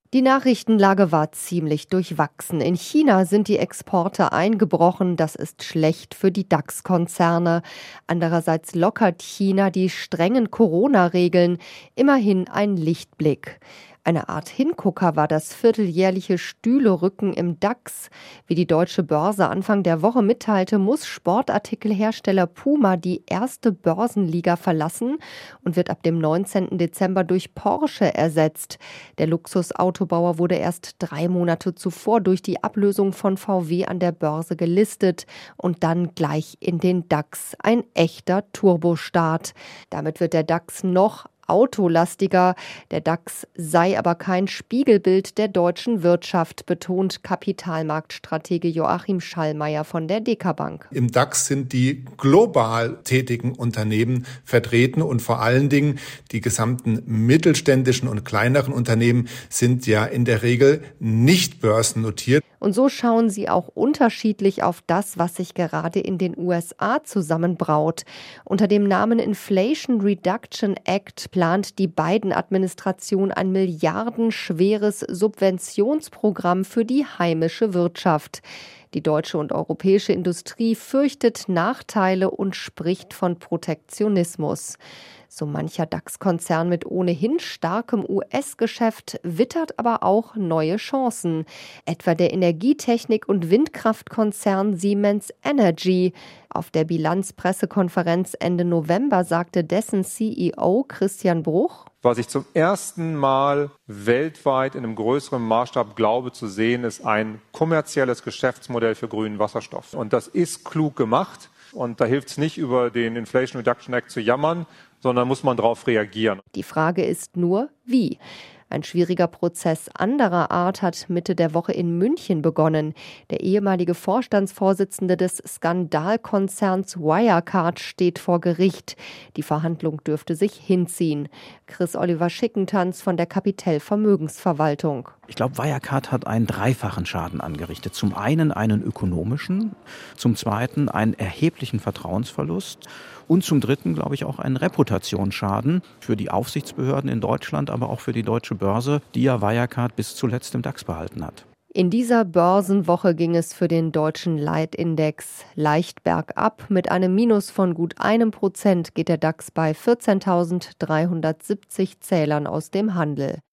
Die Nachrichtenlage war ziemlich durchwachsen. In China sind die Exporte eingebrochen. Das ist schlecht für die DAX-Konzerne. Andererseits lockert China die strengen Corona-Regeln. Immerhin ein Lichtblick. Eine Art Hingucker war das vierteljährliche Stühlerücken im DAX. Wie die Deutsche Börse Anfang der Woche mitteilte, muss Sportartikelhersteller Puma die erste Börsenliga verlassen und wird ab dem 19. Dezember durch Porsche ersetzt. Der Luxusautobauer wurde erst 3 Monate zuvor durch die Ablösung von VW an der Börse gelistet und dann gleich in den DAX. Ein echter Turbostart. Damit wird der DAX noch autolastiger. Der DAX sei aber kein Spiegelbild der deutschen Wirtschaft, betont Kapitalmarktstratege Joachim Schallmeier von der DK Bank. Im DAX sind die global tätigen Unternehmen vertreten und vor allen Dingen die gesamten mittelständischen und kleineren Unternehmen sind ja in der Regel nicht börsennotiert. Und so schauen sie auch unterschiedlich auf das, was sich gerade in den USA zusammenbraut. Unter dem Namen Inflation Reduction Act plant die Biden-Administration ein milliardenschweres Subventionsprogramm für die heimische Wirtschaft. Die deutsche und europäische Industrie fürchtet Nachteile und spricht von Protektionismus. So mancher DAX-Konzern mit ohnehin starkem US-Geschäft wittert aber auch neue Chancen. Etwa der Energietechnik- und Windkraftkonzern Siemens Energy. Auf der Bilanzpressekonferenz Ende November sagte dessen CEO Christian Bruch: Was ich zum ersten Mal weltweit in einem größeren Maßstab glaube zu sehen, ist ein kommerzielles Geschäftsmodell für grünen Wasserstoff. Und das ist klug gemacht. Und da hilft es nicht, über den Inflation Reduction Act zu jammern, sondern muss man darauf reagieren. Die Frage ist nur, wie? Ein schwieriger Prozess anderer Art hat Mitte der Woche in München begonnen. Der ehemalige Vorstandsvorsitzende des Skandalkonzerns Wirecard steht vor Gericht. Die Verhandlung dürfte sich hinziehen. Chris-Oliver Schickentanz von der Capitel Vermögensverwaltung. Ich glaube, Wirecard hat einen dreifachen Schaden angerichtet. Zum einen einen ökonomischen, zum zweiten einen erheblichen Vertrauensverlust und zum dritten, glaube ich, auch einen Reputationsschaden für die Aufsichtsbehörden in Deutschland, aber auch für die deutsche Börse, die ja Wirecard bis zuletzt im DAX behalten hat. In dieser Börsenwoche ging es für den deutschen Leitindex leicht bergab. Mit einem Minus von gut 1% geht der DAX bei 14.370 Zählern aus dem Handel.